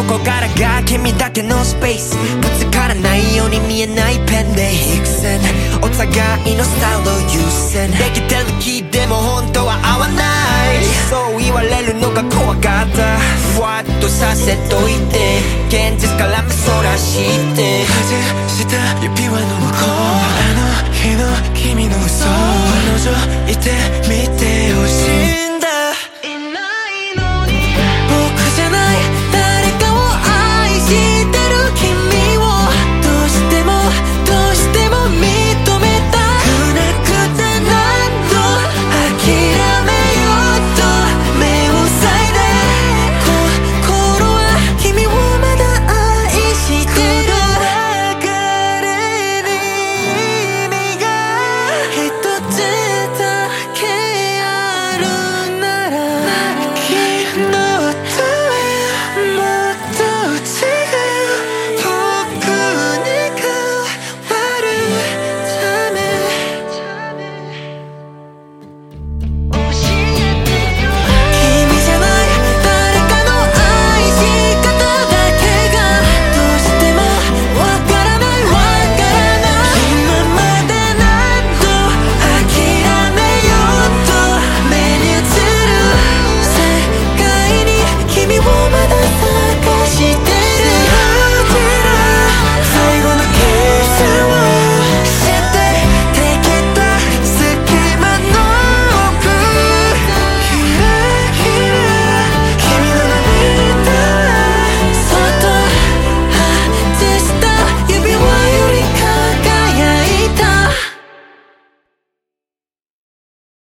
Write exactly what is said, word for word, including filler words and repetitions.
こからが君だけのスペースぶつからないように見えないペンで幾線お互いのスタイル優先できてる気でも本当は合わないそう言われるのが怖かったふわっとさせといて現実から目そらして外した指輪の向こうあの日の君の嘘彼女いてみてほしい